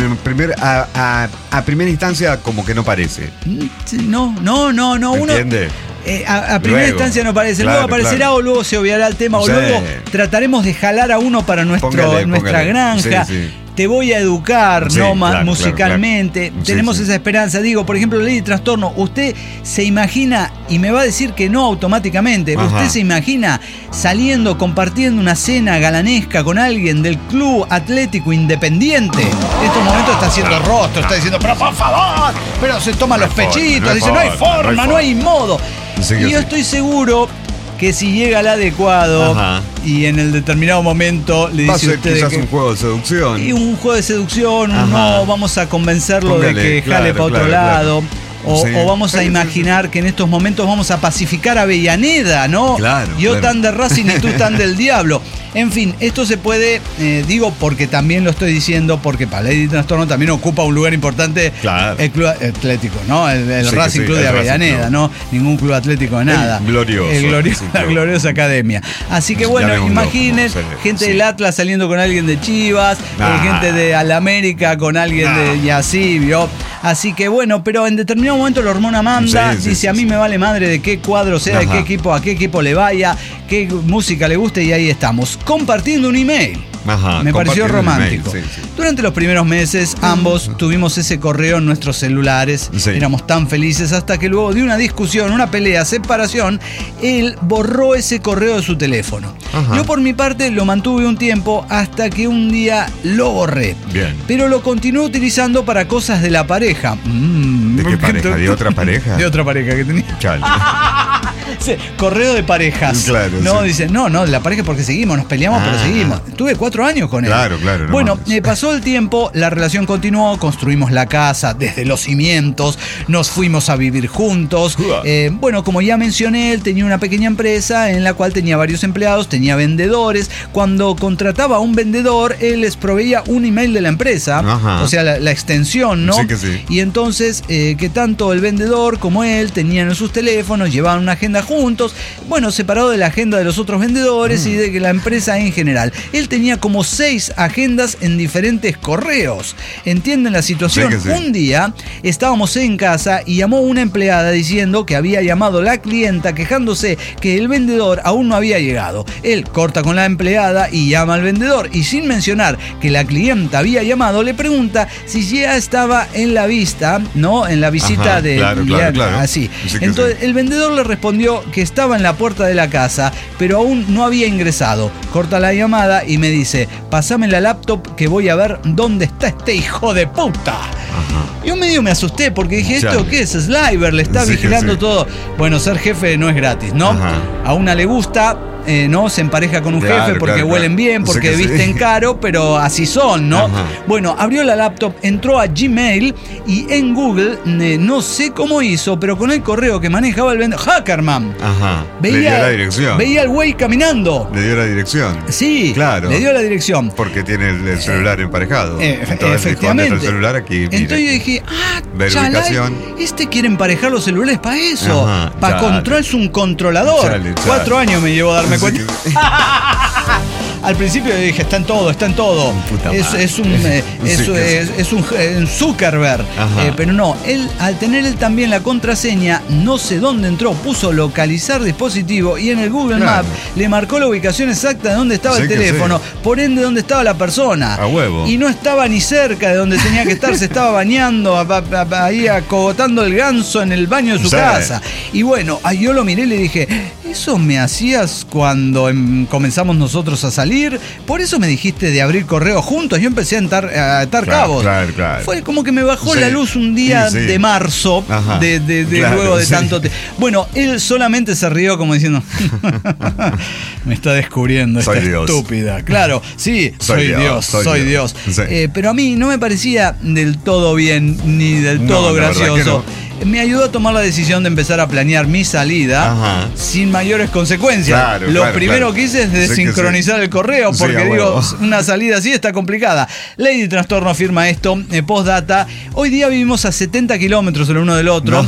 a primera instancia como que no parece. No. Uno, ¿Entiende? a primera Luego, instancia no aparece, claro, luego aparecerá claro. o luego se obviará el tema, o Sí. luego trataremos de jalar a uno para nuestra Póngale. granja. Sí, sí. Te voy a educar, Sí, ¿no? claro, musicalmente. claro. Sí, Tenemos sí. esa esperanza. Digo, por ejemplo, Lady Trastorno, usted se imagina, y me va a decir que no automáticamente, Ajá. usted se imagina saliendo, compartiendo una cena galanesca con alguien del Club Atlético Independiente. En estos momentos está haciendo rostro, está diciendo, pero por favor, pero se toma los hay forma, pechitos, no hay dice, no hay forma, forma, no hay modo. Sí que Y yo sí. estoy seguro que si llega el adecuado Ajá. y en el determinado momento le Va a dice ser usted quizás que... un juego de seducción. Y un juego de seducción, Ajá. no, vamos a convencerlo Póngale, de que jale claro, para otro claro, lado. claro. O, Sí. o vamos a Sí, sí, imaginar que en estos momentos vamos a pacificar a Avellaneda, ¿no? Claro, Yo claro. tan de Racing y tú tan del diablo. En fin, esto se puede, digo porque también lo estoy diciendo, porque para Lady Trastorno también ocupa un lugar importante Claro. el Club Atlético, ¿no? El Sí que Racing sí, Club el de Racing Avellaneda, Club. ¿no? Ningún club atlético de nada. El glorioso Racing La Club. gloriosa academia. Así que Ya bueno, vemos imaginen, loco, gente sí. del Atlas saliendo con alguien de Chivas, gente de Alamérica con alguien de Yasí, ¿vio? Así que bueno, pero en determinado momento la hormona manda, Sí, sí, dice, sí, a mí sí. me vale madre de qué cuadro sea, de Ajá. qué equipo, a qué equipo le vaya, qué música le guste, y ahí estamos, compartiendo un email. Ajá, Me pareció compartiendo un romántico. email, sí, sí. Durante los primeros meses, ambos tuvimos ese correo en nuestros celulares. Sí. Éramos tan felices hasta que luego de una discusión, una pelea, separación, él borró ese correo de su teléfono. Ajá. Yo por mi parte lo mantuve un tiempo hasta que un día lo borré. Bien. Pero lo continué utilizando para cosas de la pareja. ¿De qué pareja? ¿De otra pareja? De otra pareja que tenía. Chale. Sí, correo de parejas. Claro, no, sí. dice, no, de la pareja porque seguimos, nos peleamos, pero Ah. seguimos. Tuve 4 años con él. Claro, no Bueno, mames. pasó el tiempo, la relación continuó, construimos la casa desde los cimientos, nos fuimos a vivir juntos. Uah. Bueno, como ya mencioné, él tenía una pequeña empresa en la cual tenía varios empleados, tenía vendedores. Cuando contrataba a un vendedor, él les proveía un email de la empresa, Ajá. o sea, la extensión, ¿no? Sí que sí. Y entonces, que tanto el vendedor como él tenían en sus teléfonos, llevaban una agenda juntos, bueno, separado de la agenda de los otros vendedores y de la empresa en general. Él tenía como 6 agendas en diferentes correos. ¿Entienden la situación? Sí que sí. Un día estábamos en casa y llamó una empleada diciendo que había llamado la clienta quejándose que el vendedor aún no había llegado. Él corta con la empleada y llama al vendedor y sin mencionar que la clienta había llamado, le pregunta si ya estaba en la vista, ¿no? En la visita Ajá, de... claro, ya- claro. Así. Sí que Entonces sí. el vendedor le respondió dijo que estaba en la puerta de la casa, pero aún no había ingresado. Corta la llamada y me dice, pasame la laptop que voy a ver dónde está este hijo de puta. Ajá. Yo medio me asusté porque dije, ¿esto qué es? Sliver, le está vigilando todo. Bueno, ser jefe no es gratis, ¿no? Ajá. A una le gusta... ¿no? Se empareja con un jefe porque huelen bien, porque visten caro, pero así son, ¿no? Ajá. Bueno, abrió la laptop, entró a Gmail y en Google, no sé cómo hizo, pero con el correo que manejaba el vendedor, Hackerman. Ajá. Le dio la dirección. Veía al güey caminando. Le dio la dirección. Sí, claro. Le dio la dirección. Porque tiene el celular emparejado. Entonces, efectivamente. El celular aquí, mire. Entonces yo dije, verificación. Este quiere emparejar los celulares para eso. Para controlar, es un controlador. Chale. 4 años me llevó a darme cuenta. Al principio dije, está en todo. Es un Zuckerberg. Pero no, él, al tener él también la contraseña, no sé dónde entró, puso localizar dispositivo y en el Google Maps le marcó la ubicación exacta de dónde estaba el teléfono, por ende dónde estaba la persona. A huevo. Y no estaba ni cerca de donde tenía que estar, se estaba bañando, ahí acogotando el ganso en el baño de su casa. Y bueno, yo lo miré y le dije, ¿eso me hacías cuando comenzamos nosotros a salir? Por eso me dijiste de abrir correo juntos. Yo empecé a atar cabos. Claro. Fue como que me bajó la luz un día de marzo, luego de tanto tiempo. Bueno, él solamente se rió como diciendo, me está descubriendo esta estúpida. Claro, sí, soy Dios. Sí. Pero a mí no me parecía del todo bien ni del todo gracioso. Me ayudó a tomar la decisión de empezar a planear mi salida sin mayores consecuencias. Lo primero que hice es desincronizar el correo, porque una salida así está complicada. Lady Trastorno firma esto, postdata. Hoy día vivimos a 70 kilómetros el uno del otro.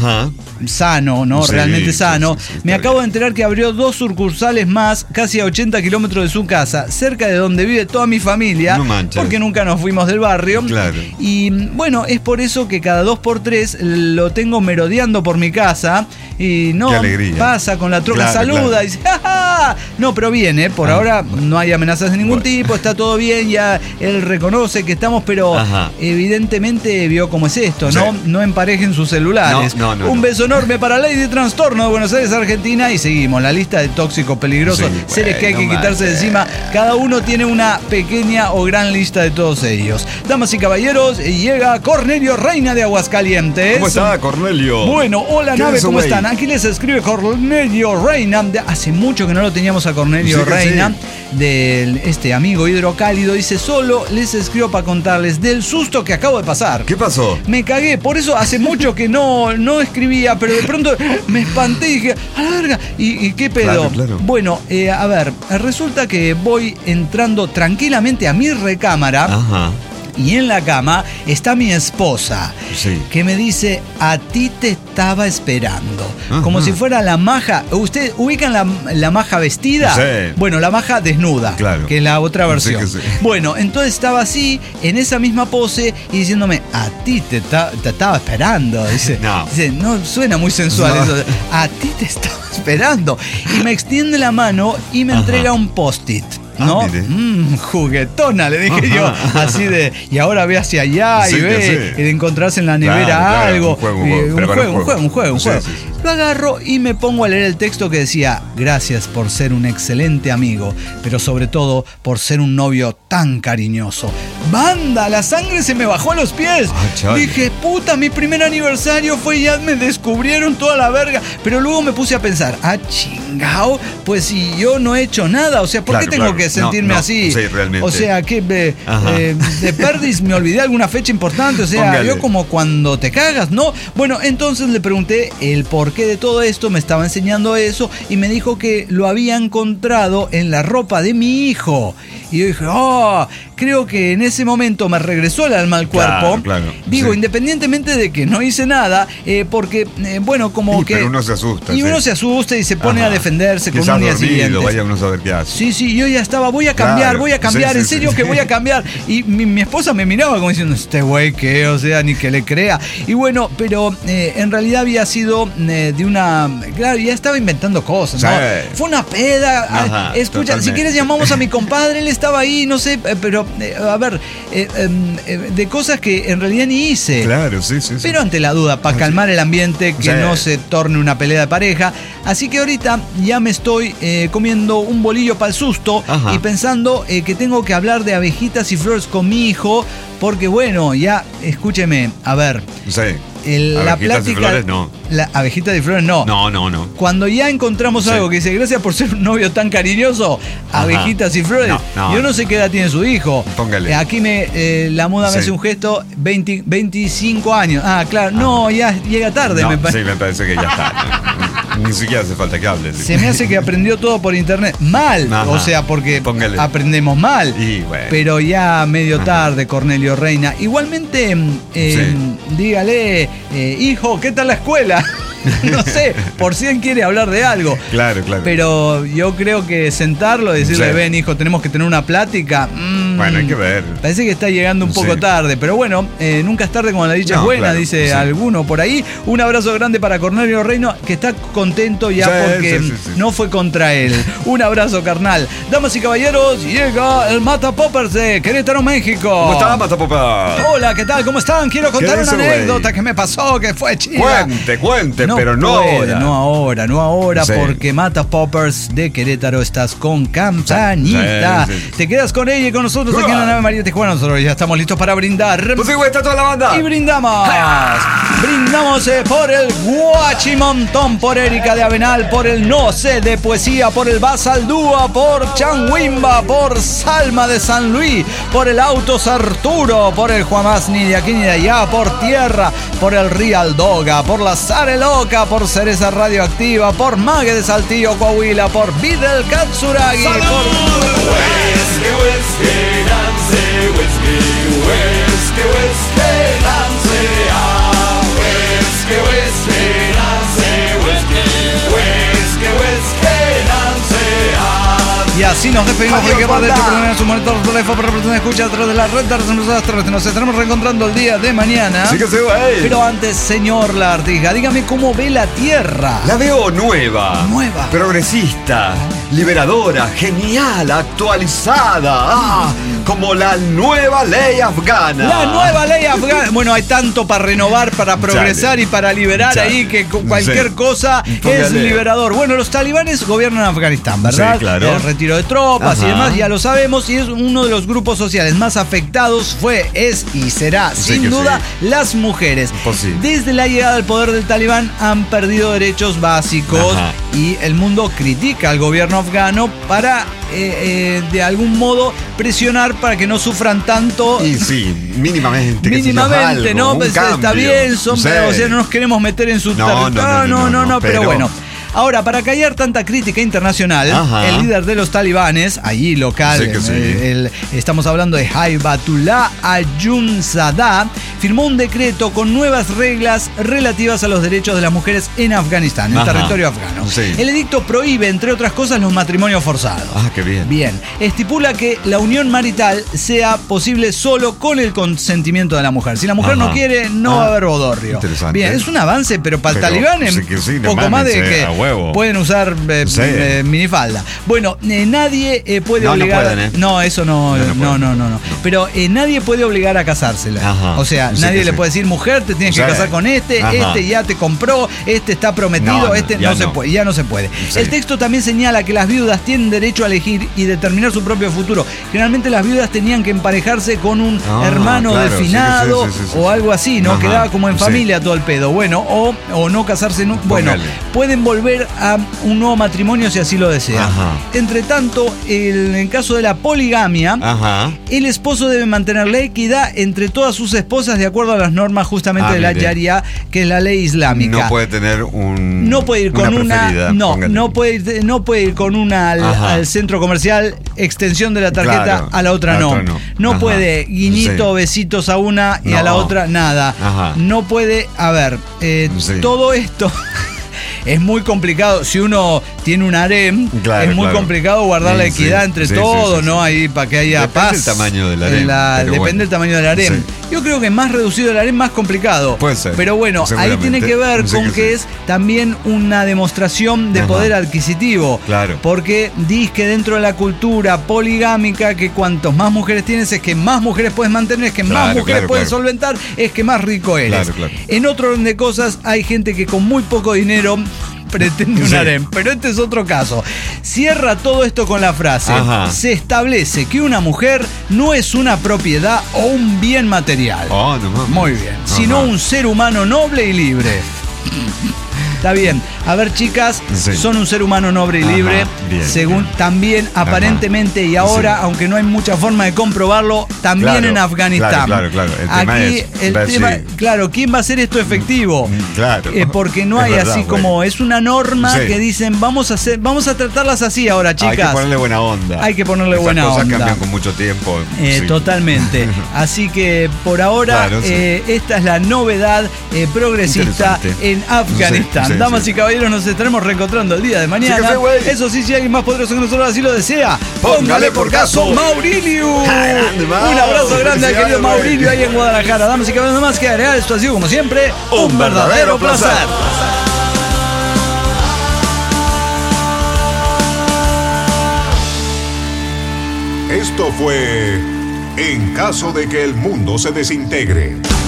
Sano, ¿no? Realmente sano. Me acabo de enterar que abrió 2 sucursales más, casi a 80 kilómetros de su casa, cerca de donde vive toda mi familia, porque nunca nos fuimos del barrio. Y bueno, es por eso que cada 2x3 lo tengo merodeando por mi casa y no pasa con la troca, saluda y dice, ¡ja! No, pero bien, por ahora no hay amenazas de ningún tipo, está todo bien, ya él reconoce que estamos, pero evidentemente vio cómo es esto, no emparejen sus celulares. Un beso enorme para Lady Trastorno de Buenos Aires, Argentina, y seguimos la lista de tóxicos peligrosos, seres que hay que quitarse de encima. Cada uno tiene una pequeña o gran lista de todos ellos. Damas y caballeros, llega Cornelio Reina de Aguascalientes. ¿Cómo está, Cornelio? Bueno, hola nave, ¿cómo están? Aquí les escribe Cornelio Reina. Hace mucho que no lo teníamos a Cornelio Reina, de este amigo hidrocálido. Dice, solo les escribo para contarles del susto que acabo de pasar. ¿Qué pasó? Me cagué, por eso hace mucho que no escribía, pero de pronto me espanté y dije, a la verga, ¿y qué pedo? Claro. Bueno, a ver, resulta que voy entrando tranquilamente a mi recámara. Y en la cama está mi esposa, que me dice, a ti te estaba esperando. Como si fuera la maja. ¿Ustedes ubican la maja vestida? Bueno, la maja desnuda, que es la otra versión. Bueno, entonces estaba así, en esa misma pose, y diciéndome, a ti te estaba esperando. Dice, no suena muy sensual eso. A ti te estaba esperando. Y me extiende la mano y me entrega un post-it. ¿No? Juguetona, le dije yo, así de, y ahora ve hacia allá y ve, y de encontrarse en la nevera algo. Un juego. Lo agarro y me pongo a leer el texto que decía, gracias por ser un excelente amigo, pero sobre todo por ser un novio tan cariñoso. ¡Banda! La sangre se me bajó a los pies. Dije, puta, mi primer aniversario fue y ya me descubrieron toda la verga. Pero luego me puse a pensar, chingao, pues si yo no he hecho nada, o sea, ¿por qué tengo que sentirme así? Sí, realmente. O sea, que de perdis me olvidé alguna fecha importante, o sea, yo como cuando te cagas, ¿no? Bueno, entonces le pregunté el porqué de todo esto, me estaba enseñando eso y me dijo que lo había encontrado en la ropa de mi hijo. Y yo dije, creo que en ese momento me regresó el alma al cuerpo. Digo, independientemente de que no hice nada, porque, bueno, como que... Pero uno se asusta. Y uno se asusta y se pone a defenderse con un día siguiente. Vaya uno a saber qué hace. Sí, yo ya estaba, voy a cambiar, en serio que voy a cambiar. Y mi esposa me miraba como diciendo, este güey, ¿qué? O sea, ni que le crea. Y bueno, pero en realidad había sido Claro, ya estaba inventando cosas, ¿no? Sí. Fue una peda. Ajá, Escucha, totalmente. si quieres llamamos a mi compadre, él estaba ahí, no sé, pero a ver, de cosas que en realidad ni hice. Claro, sí. Pero ante la duda, para calmar el ambiente, que Sí. no se torne una pelea de pareja. Así que ahorita ya me estoy comiendo un bolillo para el susto. Ajá. Y pensando que tengo que hablar de abejitas y flores con mi hijo. Porque bueno, ya, escúcheme, a ver. Sí. La Abejitas y plática. flores, no. La abejitas y flores no. No. Cuando ya encontramos Sí. algo que dice, gracias por ser un novio tan cariñoso, Ajá. abejitas y flores, No. yo no sé qué edad tiene su hijo. Póngale. Aquí la muda me Sí. hace un gesto, 25 años. Ah, claro, no, ya llega tarde, No, me parece. sí, me parece que ya está. Ni siquiera hace falta que hables. Se me hace que aprendió todo por internet. Mal, Ajá. o sea, porque Póngale. aprendemos mal. Y bueno. Pero ya medio tarde, Cornelio Reina. Igualmente, dígale, hijo, ¿qué tal la escuela? No sé, por si él quiere hablar de algo. Claro. Pero yo creo que sentarlo, decirle, Sí. ven, hijo, tenemos que tener una plática. Bueno, hay que ver. Parece que está llegando un poco Sí. tarde, pero bueno, nunca es tarde cuando la dicha es No, buena, claro, dice sí. alguno por ahí. Un abrazo grande para Cornelio Reino, que está contento ya Sí, porque sí. no fue contra él. Un abrazo, carnal. Damas y caballeros, llega el Mata Poppers de Querétaro, México. ¿Cómo está, Matapopa? Hola, ¿qué tal? ¿Cómo están? Quiero contar ¿Qué una dice, güey? anécdota que me pasó, que fue chida. Cuente, pero no puede, ahora. No ahora, Sí. porque Mata Poppers de Querétaro estás con Campanita. Sí. Te quedas con ella y con nosotros aquí en la nave María Tijuana. Nosotros ya estamos listos para brindar. Pues sí, güey, está toda la banda. Y brindamos. Brindamos por el Guachimontón, por Erika de Avenal, por el No Sé de Poesía, por el Basaldúa, por Changuimba, por Salma de San Luis, por el Autos Arturo, por el Juamás ni de aquí ni de allá, por Tierra, por el Real Doga, por la Sare Loca, por Cereza Radioactiva, por Mague de Saltillo, Coahuila, por Videl Katsuragi, Y así nos despedimos de que parte de este programa en su monitor de teléfono para persona escucha a través de la red de las terrestres. Nos estaremos reencontrando el día de mañana. Sí que sí, güey. Pero antes, señor Lartiga, dígame cómo ve la Tierra. La veo nueva. Nueva. Progresista. Liberadora. Genial. Actualizada. Como la nueva ley afgana. La nueva ley afgana. Bueno, hay tanto para renovar, para progresar y para liberar Chale. ahí que cualquier Sí. cosa es Póngale. liberador. Bueno, los talibanes gobiernan Afganistán, ¿verdad? Sí, claro. El retiro de tropas y Ajá. demás, ya lo sabemos, y es uno de los grupos sociales más afectados es y será, Sí sin que duda, sí. las mujeres. Pues sí. Desde la llegada al poder del talibán han perdido derechos básicos Ajá. y el mundo critica al gobierno afgano para de algún modo presionar para que no sufran tanto. Y sí, mínimamente. qué sé yo, Mínimamente, algo, ¿no? un Pues, está cambio. bien, Sí. o sea, no nos queremos meter en su No, territorio. no, pero pero- bueno. Ahora, para callar tanta crítica internacional, Ajá. el líder de los talibanes, allí local, Sí que sí. estamos hablando de Haibatullah Ayunzadeh, firmó un decreto con nuevas reglas relativas a los derechos de las mujeres en Afganistán, en Ajá. territorio afgano. Sí. El edicto prohíbe, entre otras cosas, los matrimonios forzados. Ah, qué bien. Bien, estipula que la unión marital sea posible solo con el consentimiento de la mujer. Si la mujer Ajá. no quiere, no va a haber bodorrio. Interesante. Bien, es un avance, pero para el Pero talibán es sí que sí, no poco mames, más de que a huevo. pueden usar Sí. minifalda. Bueno, nadie puede No, no obligar. pueden, ¿eh? No, eso no. No, no No. Pero nadie puede obligar a casársela. Ajá. O sea, Sí nadie que le sí. puede decir, mujer, te tienes que Sí. casar con este, Ajá. este ya te compró, este está prometido, No, este ya no se no. puede, ya no se puede. Sí. El texto también señala que las viudas tienen derecho a elegir y determinar su propio futuro. Generalmente las viudas tenían que emparejarse con un Ah, hermano claro, del sí que finado sí, o algo así, ¿no? Ajá, Quedaba como en sí. familia todo el pedo. Bueno, o no casarse. Bueno, Póngale. pueden volver a un nuevo matrimonio si así lo desean. Ajá. Entre tanto, en caso de la poligamia, Ajá. el esposo debe mantener la equidad entre todas sus esposas de acuerdo a las normas justamente de la mire. Sharia, que es la ley islámica. No puede tener un. No puede ir con una. preferida, No, póngale. no puede ir con una Ajá. al centro comercial, extensión de la tarjeta, Claro, a la otra la no. otra no. No Ajá. puede guiñito, Sí. besitos a una y a No. la otra nada. Ajá. No puede. A ver, Sí. todo esto. Es muy complicado. Si uno tiene un harem, Claro, es muy claro. complicado guardar la Sí, equidad sí, entre sí, todos, sí, sí, ¿no? sí. Ahí para que haya Depende paz. del tamaño del harem, En pero depende bueno. del tamaño del harem. Sí. Yo creo que más reducido el harén, más complicado. Puede ser. Pero bueno, ahí tiene que ver con que es también una demostración de poder adquisitivo. Claro. Porque dice que dentro de la cultura poligámica, que cuantos más mujeres tienes, es que más mujeres puedes mantener, es que más mujeres puedes solventar, es que más rico eres. Claro. En otro orden de cosas, hay gente que con muy poco dinero pretende un harén, pero este es otro caso. Cierra todo esto con la frase: se establece que una mujer no es una propiedad o un bien material. Muy bien. Sino un ser humano noble y libre. Está bien. A ver, chicas, son un ser humano noble y libre. Según también, aparentemente, y ahora, aunque no hay mucha forma de comprobarlo, también en Afganistán. Claro. El tema es, claro, ¿quién va a hacer esto efectivo? Claro. Porque no hay así como, es una norma que dicen, vamos a tratarlas así ahora, chicas. Hay que ponerle buena onda. Hay que ponerle Esas buena cosas onda. cambian con mucho tiempo. Totalmente. Así que por ahora, esta es la novedad progresista en Afganistán. Damas y caballeros, nos estaremos reencontrando el día de mañana. Eso sí, si alguien más poderoso que nosotros así lo desea, póngale por caso Maurilio. Un abrazo grande al querido Maurilio ahí en Guadalajara. Damas y caballeros, más que agregar, esto ha sido como siempre un verdadero placer. Esto fue En caso de que el mundo se desintegre.